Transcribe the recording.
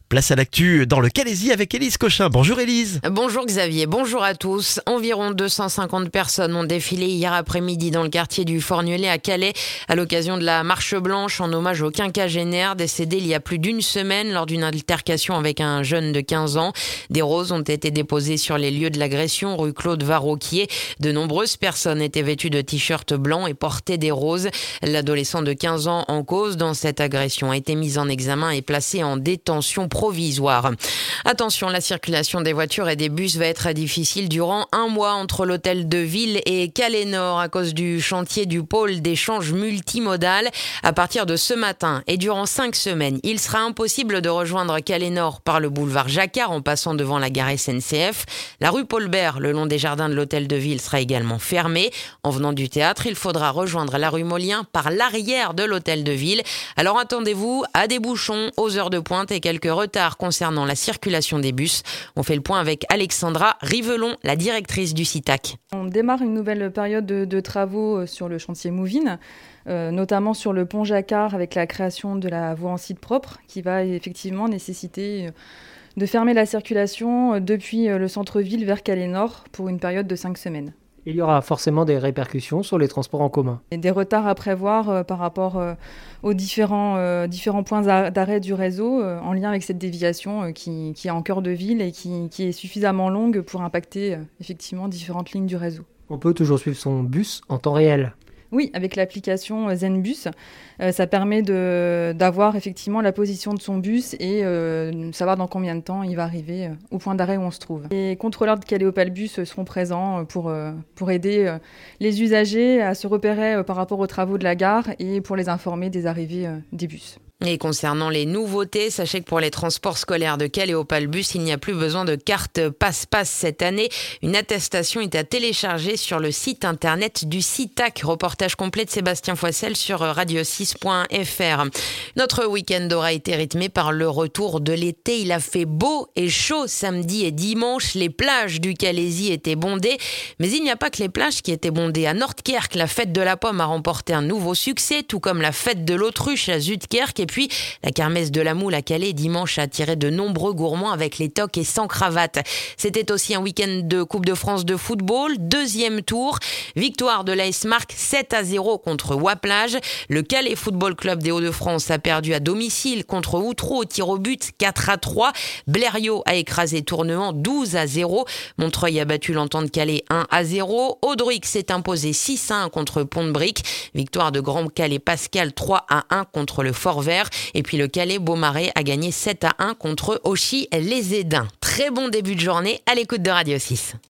Place à l'actu dans le Calaisis avec Élise Cochin. Bonjour Élise. Bonjour Xavier, bonjour à tous. Environ 250 personnes ont défilé hier après-midi dans le quartier du Forgnelet à Calais à l'occasion de la marche blanche en hommage au quinquagénaire décédé il y a plus d'une semaine lors d'une altercation avec un jeune de 15 ans. Des roses ont été déposées sur les lieux de l'agression rue Claude Varroquier. De nombreuses personnes étaient vêtues de t-shirts blancs et portaient des roses. L'adolescent de 15 ans en cause dans cette agression a été mis en examen et placé en détention provisoire. Attention, la circulation des voitures et des bus va être difficile durant un mois entre l'hôtel de ville et Calais Nord à cause du chantier du pôle d'échange multimodal. À partir de ce matin et durant 5 semaines, il sera impossible de rejoindre Calais Nord par le boulevard Jacquard en passant devant la gare SNCF. La rue Paul Bert, le long des jardins de l'hôtel de ville, sera également fermée. En venant du théâtre, il faudra rejoindre la rue Molien par l'arrière de l'hôtel de ville. Alors attendez-vous à des bouchons aux heures de pointe et quelques retards concernant la circulation des bus. On fait le point avec Alexandra Rivelon, la directrice du CITAC. On démarre une nouvelle période de travaux sur le chantier Mouv'in, notamment sur le pont Jacquard avec la création de la voie en site propre qui va effectivement nécessiter de fermer la circulation depuis le centre-ville vers Calais Nord pour une période de 5 semaines. Il y aura forcément des répercussions sur les transports en commun. Et des retards à prévoir par rapport aux différents points d'arrêt du réseau en lien avec cette déviation qui est en cœur de ville et qui est suffisamment longue pour impacter effectivement différentes lignes du réseau. On peut toujours suivre son bus en temps réel. Oui, avec l'application Zenbus, ça permet d'avoir effectivement la position de son bus et savoir dans combien de temps il va arriver au point d'arrêt où on se trouve. Les contrôleurs de Calais Opalbus seront présents pour aider les usagers à se repérer par rapport aux travaux de la gare et pour les informer des arrivées des bus. Et concernant les nouveautés, sachez que pour les transports scolaires de Calais Opalbus, il n'y a plus besoin de carte passe-passe cette année. Une attestation est à télécharger sur le site internet du CITAC. Reportage complet de Sébastien Foissel sur radio6.fr. Notre week-end aura été rythmé par le retour de l'été. Il a fait beau et chaud samedi et dimanche. Les plages du Calaisis étaient bondées. Mais il n'y a pas que les plages qui étaient bondées. À Nordkerk, la fête de la pomme a remporté un nouveau succès, tout comme la fête de l'autruche à Zuidkerk. Et puis, la kermesse de la moule à Calais dimanche a attiré de nombreux gourmands avec les toques et sans cravate. C'était aussi un week-end de Coupe de France de football. Deuxième tour, victoire de l'AS Marc 7-0 contre Waplage. Le Calais Football Club des Hauts-de-France a perdu à domicile contre Outreau au tir au but 4-3. Blériot a écrasé Tournehan 12-0. Montreuil a battu l'Entente Calais 1-0. Audruic s'est imposé 6-1 contre Pont-de-Brique. Victoire de Grand Calais Pascal 3-1 contre le Fort-Vert. Et puis le Calais Beaumarais a gagné 7-1 contre Auchy les Édins. Très bon début de journée à l'écoute de Radio 6.